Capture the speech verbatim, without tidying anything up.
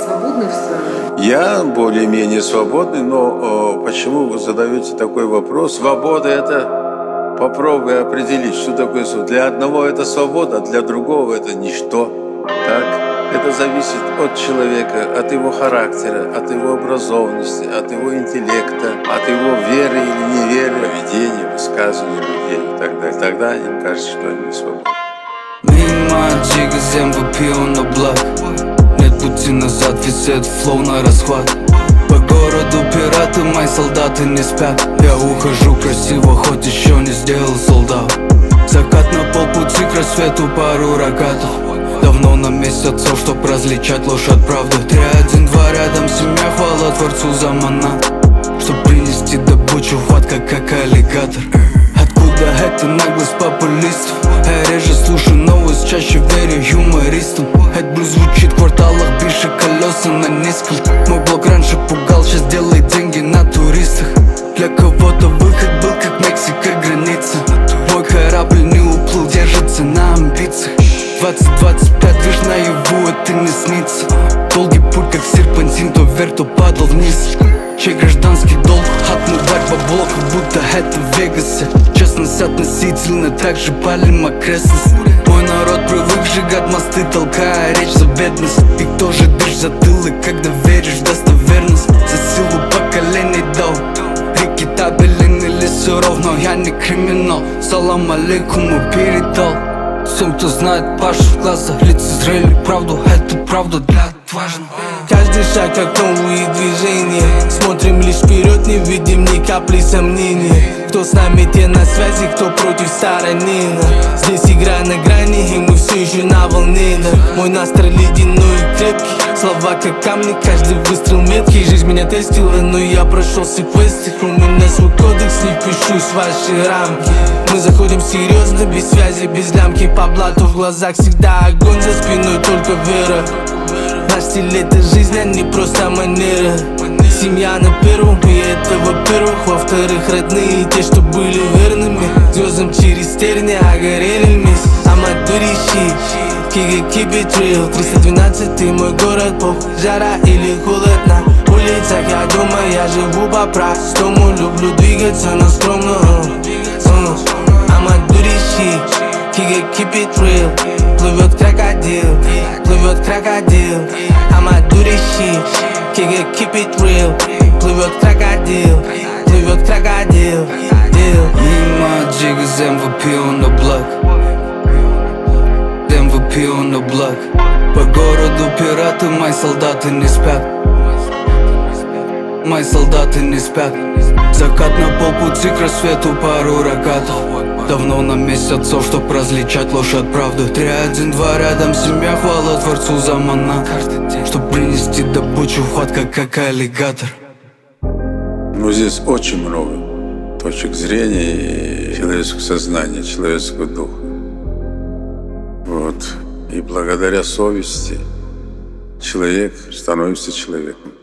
свободны в своем? Я более-менее свободный, но э, почему вы задаете такой вопрос? Свобода – это попробуй определить, что такое свобода. Для одного это свобода, а для другого это ничто. Так? Это зависит от человека, от его характера, от его образованности, от его интеллекта, от его веры или неверы, поведения, высказывания людей и так далее. Тогда им кажется, что они свободны. эм ви пи on the block. Нет пути назад, весь этот флоу на расхват. По городу пираты, мои солдаты не спят. Я ухожу красиво, хоть еще не сделал солдат. Закат на полпути к рассвету, пару рогатов. Давно на месте отцов, чтоб различать ложь от правды. Три, один, два, рядом семья, хвала Творцу за манат. Чтоб принести добычу, хватка как аллигатор. Откуда эта наглость популистов? Я реже слушаю новость, чаще верю юмористам. Этот блюз звучит в кварталах, пишет колеса на низком. Мой блог раньше пугал, сейчас делает деньги на туристах. Для кого-то выход был как Мексика граница. Мой корабль не уплыл, держится на амбициях. Двадцать двадцать пять, видишь, наяву это не снится. Долгий путь, как серпантин, то вверх, то падал вниз. Чей гражданский долг, отмывать бабло, как будто это в Вегасе. Честность относительно, так же палим окрестность. Мой народ привык сжигать мосты, толкая речь за бедность. И кто же дышит затылок, когда веришь в достоверность? За силу поколений дал. Реки табелен или суров, но я не криминал. Салам алейкуму передал всем, кто знает Пашу в глазах, лицезрели правду, это правда для отважных. Каждый шаг как новые движения. Смотрим лишь вперед, не видим ни капли сомнения. Кто с нами, те на связи, кто против стороны. Здесь игра на грани, и мы все еще на волне. Мой настрой ледяной и крепкий, слова как камни, каждый выстрел меткий. Жизнь меня тестила, но я прошел все квесты. У меня свой кодекс, не впишусь в ваши рамки. Мы заходим серьезно, без связи, без лямки. По блату в глазах всегда огонь, за спиной только вера. Наш стиль это жизнь, а не просто манера. Семья на первом, и это во-первых. Во-вторых, родные, те, что были верными звездам через терни, а горели вместе. Аматурищи, keep it real. Триста двенадцатый мой город, пох, жара или холод на улицах. Я думаю, я живу по-простому. Люблю двигаться, но скромно. Аматурищи, keep it real. Плывет крокодил, плывет крокодил. Аматурищи, keep it real. Плывет крокодил, плывет крокодил. Мимо джигас, эм ви пи on the block. эм ви пи on the block. По городу пираты, мои солдаты не спят. Мои солдаты не спят. Закат на полпути к рассвету, пару рогатов. Давно на месте отцов, чтоб различать ложь от правды. Три, один, два, рядом семья, хвала Творцу за манат. Чтоб принести добычу, хватка как аллигатор. Ну, здесь очень много точек зрения и человеческого сознания, человеческого духа. Вот. И благодаря совести человек становится человеком.